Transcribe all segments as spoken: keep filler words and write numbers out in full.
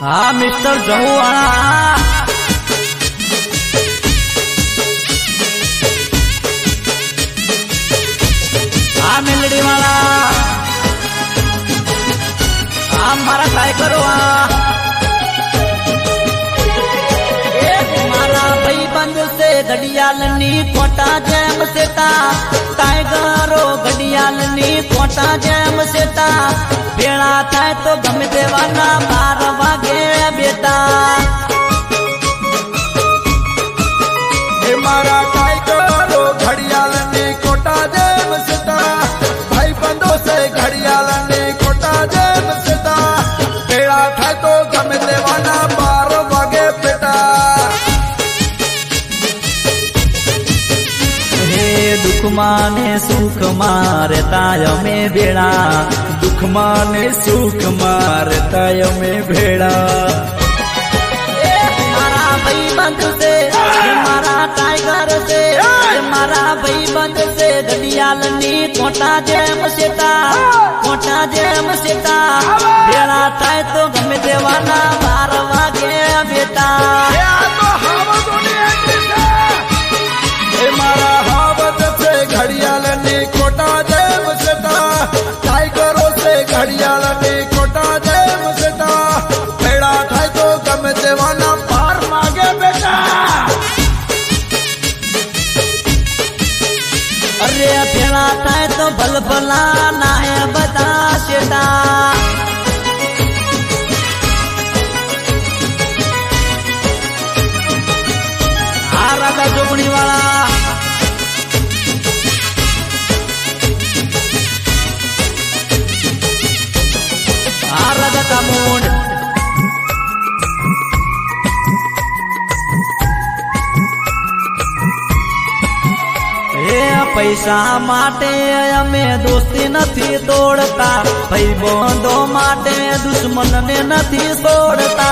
हाँ मिस्टर जहुआणा हाँ मिलड़ी वाला हाँ मारा काय करो मारा भाई बंद से घड़ियालनी कोटा जैम सेता टाइगरो घड़ियालनी कोटा जैम सेता भेड़ा थाय तो गम देवाना बार वागे बेटा मारा टाइगरो घड़ियालनी कोटा जैम सेता भाई बंदो से घड़ियालनी कोटा जैम सेता भेड़ा थाय तो गम देवाना बार वागे बेटा दुख माने सुख मारे ताय में भेड़ा दुख माने सुख मारता में भेड़ा मारा भाई बंद से मारा टाइगर से मारा भाई बंद से घड़ियालनी कोटा जैम सेता कोटा जैम सेता भेड़ा थाय तो गम देवाना बार वागे बेटा मारा हावत से घड़ियालनी कोटा जैम सेता टाइगरों से घड़ियालनी कोटा जैम सेता भेड़ा थाय तो गम देवाना पार मांगे बेटा अरे भेड़ा थाय तो भल भला ना है बता सेता आ राधा जोगणी वाला आ राधा का मूड पैसा माटे अमे दोस्ती नथी तोड़ता भाई बंधो माटे दुश्मन ने नथी छोड़ता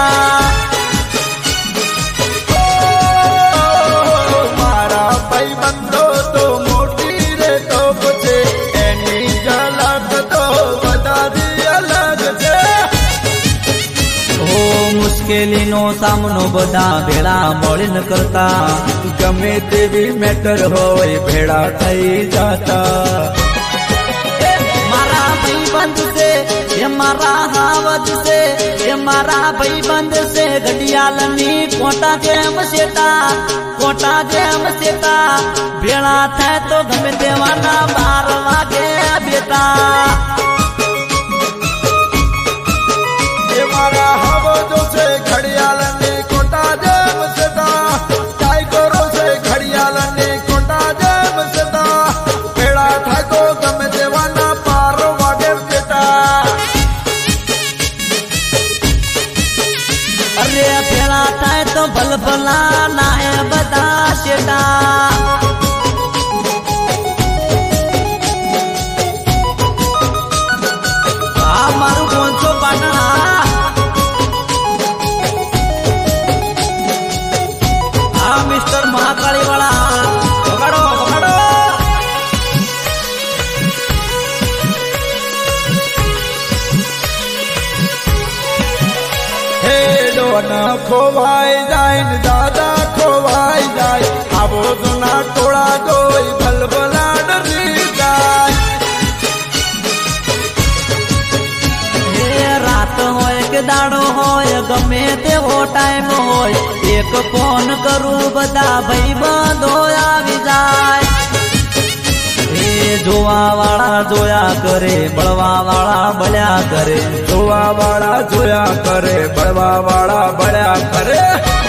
मारा भाई बंधो तो मोटी रे तो पूछे एनी झलक तो बता दी अलग छे हो मुश्केली नो सामनो बधा भेड़ा मळीने करता गमे तेवी मैटर होय भेड़ा थई जाता मारा भाई बंद से ये मारा हावत से ये मारा भाई बंद से घड़ियालनी कोटा जैम सेता कोटा जैम सेता भेड़ा थाय तो गम देवाना बार वागे बेटा ये मारा हावत से घड़ियालनी कोटा जैम सेता टाइगरों से घड़ियालनी कोटा जैम सेता भेड़ा थाय तो गम देवाना पार वागे बेटा अरे भेड़ा थाय तो भल भला ना है बता सेटा आ मारू कौन सो पाटना आ मिस्टर महाकाली वाला पकड़ो पकड़ो हे डोना खोवाई जाए दादा खोवाई जाए आबो सुना टोड़ा दोई भल भला डरी जाए रात होय के दाड़ो होय गमे तेवो टाइम होय एक फोन करू बदा भाई बंधो आवी जाय जोवा वाला जोया करे बड़वा वाला बल्या करे जोवा वाला जोया करे बड़वा वाला बड़ा करे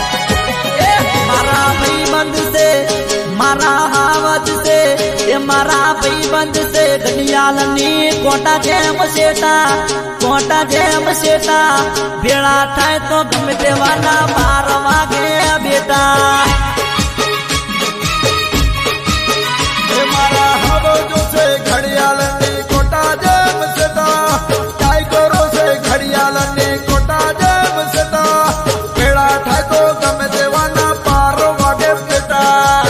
मारा भाई बंद से मारा हावत से ये मारा भाई बंद से घड़ियालनी कोटा जैम सेता कोटा जैम सेता भेड़ा थाय तो गम देवाना बार वागे बेटा मारा हवो जो से घड़ियालनी कोटा जैम सेता टाइगरों से घड़ियालनी कोटा जैम सेता भेड़ा थाय तो गम देवाना पार वागे बेटा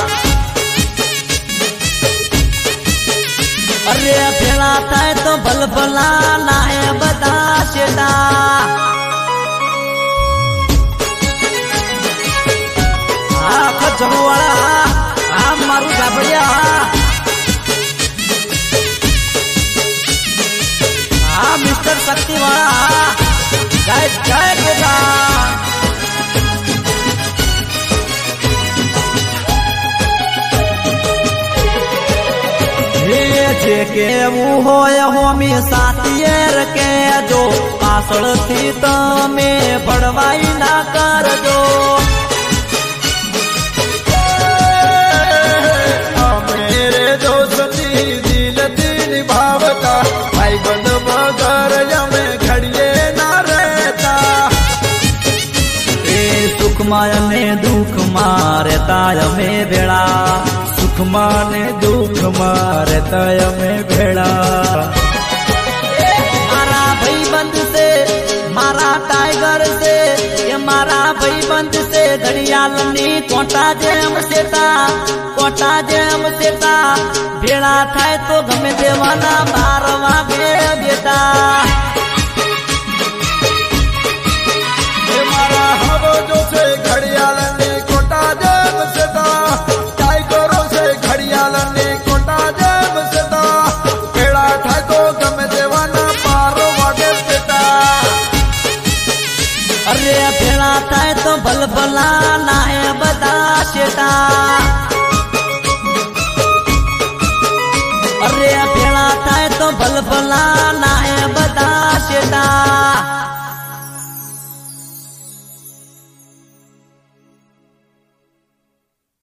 अरे भेड़ा थाय तो भल भला ना है बता सेता चलो वाला हाँ मारू झापड़िया हाँ मिस्टर शक्ति वाला जय जय गोगा जे के वो होय होमी साथियर के जो पासड़ थी तो में पड़वाई ना कर जो मेरे दोस्ती दिल दिल भावता भाई बंद मगर में घड़िए ना रहता ए सुख मायने दुख मारता में बेड़ा सुख माने दुख मारे तय में भेड़ा मारा भाई बंद से मारा टाइगर से ये मारा भाई बंद से घड़ियाल नी कोटा जेम सेता कोटा जेम सेता भेड़ा थाय तो गमे देवाना बारवा बे बेटा ये मारा हवो जो से घड़ियाल नी कोटा जेम सेता अरे भेड़ा थाय तो बल बला ना है बता शेटा अरे भेड़ा थाय तो बल बला ना है बता शेटा